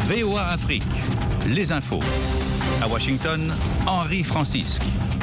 VOA Afrique, les infos. À Washington, Henri Francisque.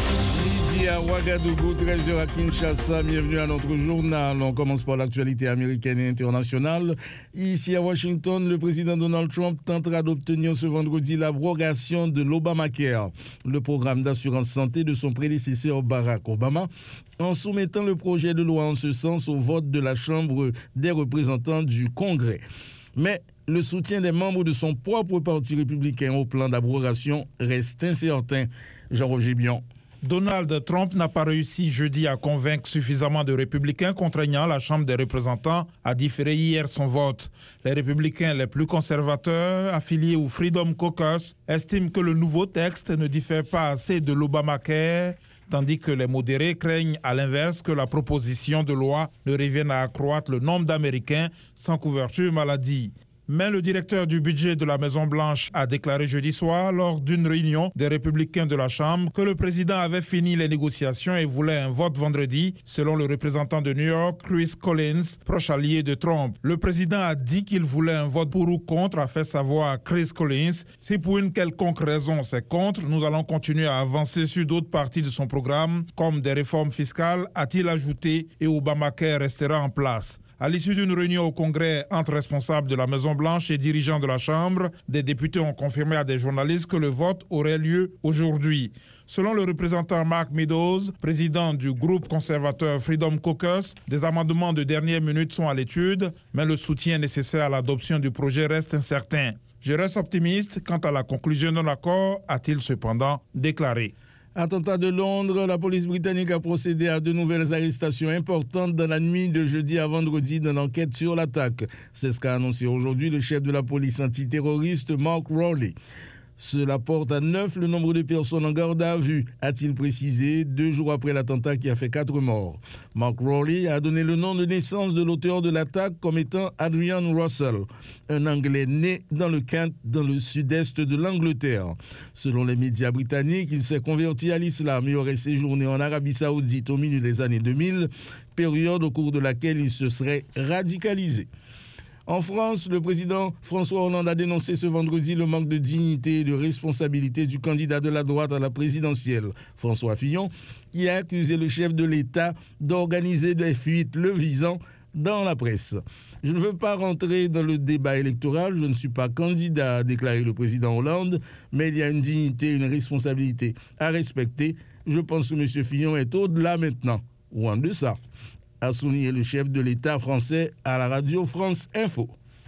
Midi à Ouagadougou, 13h à Kinshasa, bienvenue à notre journal. On commence par l'actualité américaine et internationale. Ici à Washington, le président Donald Trump tentera d'obtenir ce vendredi l'abrogation de l'Obamacare, le programme d'assurance santé de son prédécesseur Barack Obama, en soumettant le projet de loi en ce sens au vote de la Chambre des représentants du Congrès. Mais le soutien des membres de son propre parti républicain au plan d'abrogation reste incertain. Jean-Roger Bion. Donald Trump n'a pas réussi jeudi à convaincre suffisamment de républicains contraignant la Chambre des représentants à différer hier son vote. Les républicains les plus conservateurs, affiliés au Freedom Caucus, estiment que le nouveau texte ne diffère pas assez de l'Obamacare, tandis que les modérés craignent à l'inverse que la proposition de loi ne revienne à accroître le nombre d'Américains sans couverture maladie. Mais le directeur du budget de la Maison-Blanche a déclaré jeudi soir, lors d'une réunion des républicains de la Chambre, que le président avait fini les négociations et voulait un vote vendredi, selon le représentant de New York, Chris Collins, proche allié de Trump. Le président a dit qu'il voulait un vote pour ou contre, a fait savoir à Chris Collins. Si pour une quelconque raison c'est contre, nous allons continuer à avancer sur d'autres parties de son programme, comme des réformes fiscales, a-t-il ajouté, et Obamacare restera en place. À l'issue d'une réunion au Congrès entre responsables de la Maison-Blanche et dirigeants de la Chambre, des députés ont confirmé à des journalistes que le vote aurait lieu aujourd'hui. Selon le représentant Mark Meadows, président du groupe conservateur Freedom Caucus, des amendements de dernière minute sont à l'étude, mais le soutien nécessaire à l'adoption du projet reste incertain. Je reste optimiste quant à la conclusion d'un accord, a-t-il cependant déclaré. Attentat de Londres, la police britannique a procédé à de nouvelles arrestations importantes dans la nuit de jeudi à vendredi dans l'enquête sur l'attaque. C'est ce qu'a annoncé aujourd'hui le chef de la police antiterroriste Mark Rowley. Cela porte à 9 le nombre de personnes en garde à vue, a-t-il précisé, 2 jours après l'attentat qui a fait 4 morts. Mark Rowley a donné le nom de naissance de l'auteur de l'attaque comme étant Adrian Russell, un Anglais né dans le Kent, dans le sud-est de l'Angleterre. Selon les médias britanniques, il s'est converti à l'islam et aurait séjourné en Arabie Saoudite au milieu des années 2000, période au cours de laquelle il se serait radicalisé. En France, le président François Hollande a dénoncé ce vendredi le manque de dignité et de responsabilité du candidat de la droite à la présidentielle, François Fillon, qui a accusé le chef de l'État d'organiser des fuites le visant dans la presse. Je ne veux pas rentrer dans le débat électoral, je ne suis pas candidat, a déclaré le président Hollande, mais il y a une dignité et une responsabilité à respecter. Je pense que M. Fillon est au-delà maintenant, ou en deçà, a souligné le chef de l'État français à la radio France Info.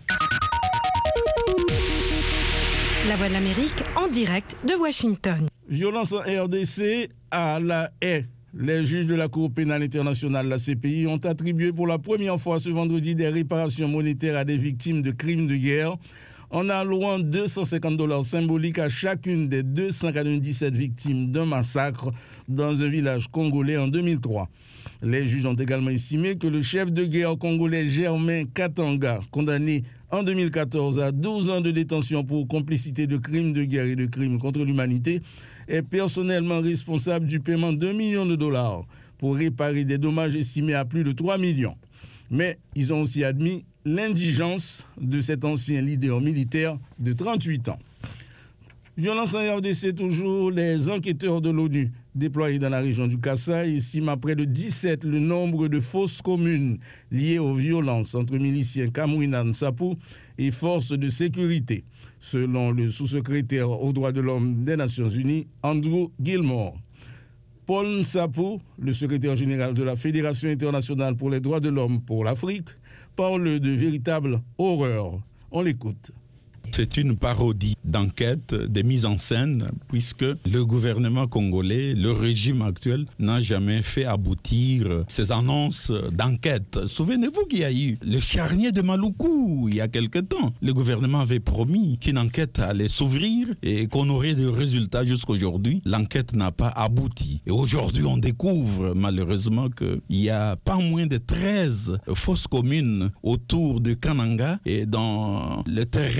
La Voix de l'Amérique en direct de Washington. Violence en RDC à La Haye. Les juges de la Cour pénale internationale, la CPI, ont attribué pour la première fois ce vendredi des réparations monétaires à des victimes de crimes de guerre, en allouant $250 symboliques à chacune des 297 victimes d'un massacre dans un village congolais en 2003. Les juges ont également estimé que le chef de guerre congolais Germain Katanga, condamné en 2014 à 12 ans de détention pour complicité de crimes de guerre et de crimes contre l'humanité, est personnellement responsable du paiement d'$1 million pour réparer des dommages estimés à plus de 3 millions. Mais ils ont aussi admis l'indigence de cet ancien leader militaire de 38 ans. Violence en RDC toujours, les enquêteurs de l'ONU déployés dans la région du Kasaï estiment à près de 17 le nombre de fausses communes liées aux violences entre miliciens Kamwina Nsapu et forces de sécurité, selon le sous-secrétaire aux droits de l'homme des Nations Unies, Andrew Gilmore. Paul Nsapu, le secrétaire général de la Fédération internationale pour les droits de l'homme pour l'Afrique, parle de véritable horreur. On l'écoute. C'est une parodie d'enquête, de mise en scène, puisque le gouvernement congolais, le régime actuel, n'a jamais fait aboutir ces annonces d'enquête. Souvenez-vous qu'il y a eu le charnier de Maluku il y a quelque temps. Le gouvernement avait promis qu'une enquête allait s'ouvrir et qu'on aurait des résultats jusqu'aujourd'hui. L'enquête n'a pas abouti. Et aujourd'hui, on découvre malheureusement qu'il y a pas moins de 13 fausses communes autour de Kananga et dans le terrain où il y a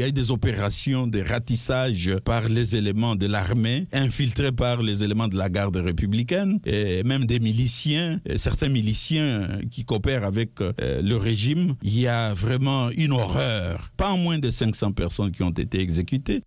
eu des opérations de ratissage par les éléments de l'armée, infiltrés par les éléments de la garde républicaine, et même des miliciens, certains miliciens qui coopèrent avec le régime. Il y a vraiment une horreur. Pas moins de 500 personnes qui ont été exécutées.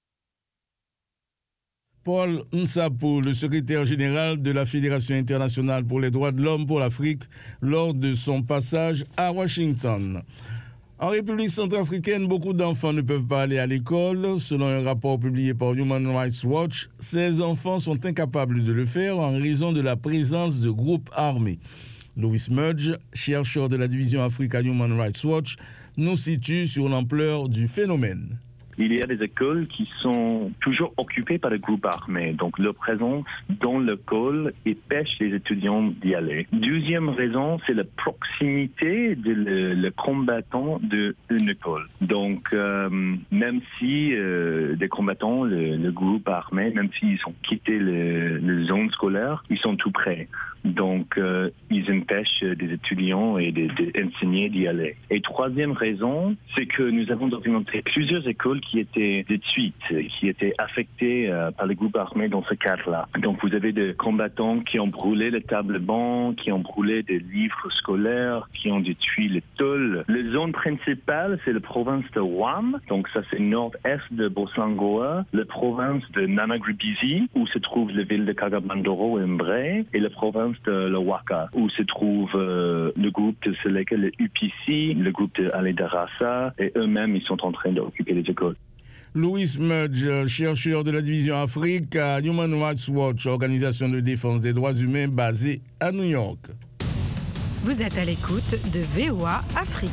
Paul Nsapo, le secrétaire général de la Fédération internationale pour les droits de l'homme pour l'Afrique, lors de son passage à Washington. En République centrafricaine, beaucoup d'enfants ne peuvent pas aller à l'école. Selon un rapport publié par Human Rights Watch, ces enfants sont incapables de le faire en raison de la présence de groupes armés. Louis Mudge, chercheur de la division Afrique à Human Rights Watch, nous situe sur l'ampleur du phénomène. Il y a des écoles qui sont toujours occupées par des groupes armés. Donc, leur présence dans l'école empêche les étudiants d'y aller. Deuxième raison, c'est la proximité le combattant d'une école. Donc, même si des combattants, le groupe armé, même s'ils ont quitté la zone scolaire, ils sont tout près. Donc, ils empêchent des étudiants et des enseignants d'y aller. Et troisième raison, c'est que nous avons documenté plusieurs écoles qui étaient détruites, qui étaient affectées par les groupes armés dans ce cadre-là. Donc, vous avez des combattants qui ont brûlé les tables bancs, qui ont brûlé des livres scolaires, qui ont détruit les tôles. La zone principale, c'est la province de Wam. Donc, ça, c'est nord-est de Boslangoa, la province de Nanagribisi, où se trouve la ville de Kagabandoro et Mbré, et la province de Lawaka, où se trouve le groupe de Seleka, le UPC, le groupe de Aledarasa, et eux-mêmes, ils sont en train d'occuper les écoles. Louis Mudge, chercheur de la division Afrique à Human Rights Watch, organisation de défense des droits humains basée à New York. Vous êtes à l'écoute de VOA Afrique.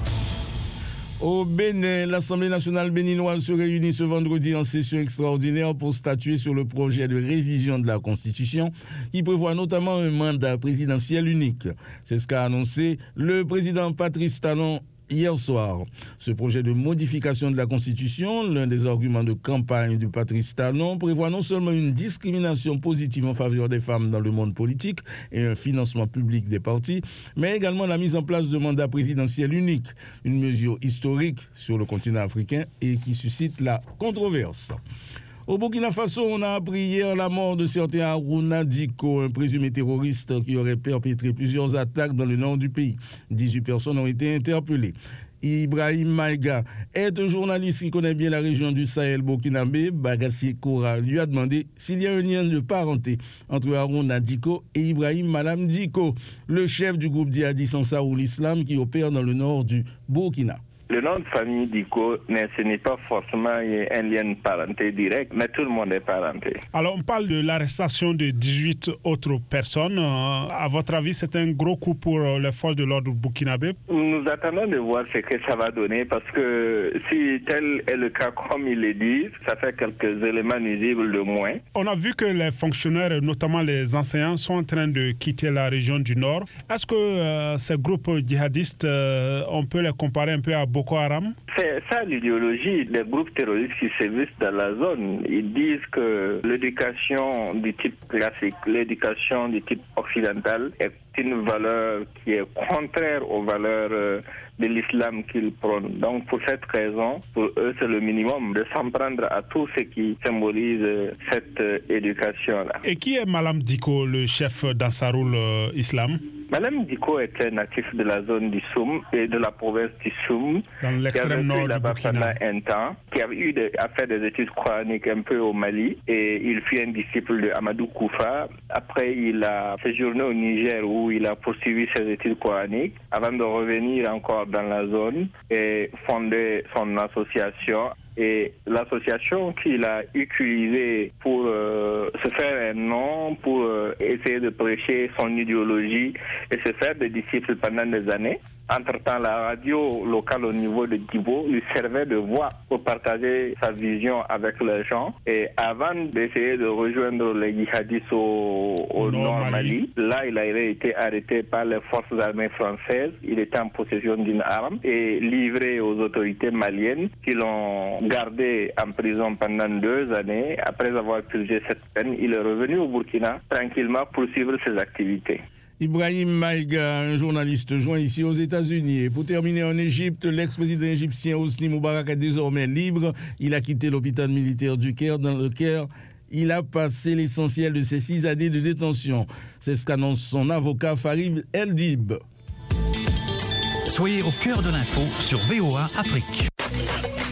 Au Bénin, l'Assemblée nationale béninoise se réunit ce vendredi en session extraordinaire pour statuer sur le projet de révision de la Constitution qui prévoit notamment un mandat présidentiel unique. C'est ce qu'a annoncé le président Patrice Talon hier soir. Ce projet de modification de la Constitution, l'un des arguments de campagne de Patrice Talon, prévoit non seulement une discrimination positive en faveur des femmes dans le monde politique et un financement public des partis, mais également la mise en place de mandats présidentiels uniques, une mesure historique sur le continent africain et qui suscite la controverse. Au Burkina Faso, on a appris hier la mort de certain Harouna Diko, un présumé terroriste qui aurait perpétré plusieurs attaques dans le nord du pays. 18 personnes ont été interpellées. Ibrahim Maïga est un journaliste qui connaît bien la région du Sahel burkinabé. Bagassi Koura lui a demandé s'il y a un lien de parenté entre Harouna Diko et Ibrahim Malam Diko, le chef du groupe djihadiste Ansarul Islam qui opère dans le nord du Burkina. Le nom de famille Diko, ce n'est pas forcément un lien de parenté direct, mais tout le monde est parenté. Alors, on parle de l'arrestation de 18 autres personnes. À votre avis, c'est un gros coup pour les forces de l'ordre burkinabé? Nous attendons de voir ce que ça va donner, parce que si tel est le cas comme ils le disent, ça fait quelques éléments nuisibles de moins. On a vu que les fonctionnaires, notamment les enseignants, sont en train de quitter la région du Nord. Est-ce que ces groupes djihadistes, on peut les comparer un peu à Boko Haram? C'est ça l'idéologie des groupes terroristes qui sévissent dans la zone. Ils disent que l'éducation du type classique, l'éducation du type occidental est une valeur qui est contraire aux valeurs de l'islam qu'ils prônent. Donc pour cette raison, pour eux c'est le minimum de s'en prendre à tout ce qui symbolise cette éducation-là. Et qui est Malam Diko, le chef d'Ansarul Islam? Malam Diko était natif de la zone du Soum et de la province du Soum, dans l'extrême nord du Burkina, pendant un temps, qui avait eu à faire des études coraniques un peu au Mali, et il fut un disciple de Amadou Koufa. Après, il a séjourné au Niger où il a poursuivi ses études coraniques avant de revenir encore dans la zone et fonder son association. Et l'association qu'il a utilisée pour se faire un nom, pour essayer de prêcher son idéologie et se faire des disciples pendant des années. Entre-temps, la radio locale au niveau de Dibo lui servait de voix pour partager sa vision avec les gens. Et avant d'essayer de rejoindre les djihadistes au nord Mali, là, il avait été arrêté par les forces armées françaises. Il était en possession d'une arme et livré aux autorités maliennes qui l'ont gardé en prison pendant 2 années. Après avoir purgé cette peine, il est revenu au Burkina tranquillement pour suivre ses activités. Ibrahim Maïga, un journaliste joint ici aux États-Unis. Et pour terminer en Égypte, l'ex-président égyptien Hosni Moubarak est désormais libre. Il a quitté l'hôpital militaire du Caire dans lequel il a passé l'essentiel de ses 6 années de détention. C'est ce qu'annonce son avocat Farid Eldib. Soyez au cœur de l'info sur VOA Afrique.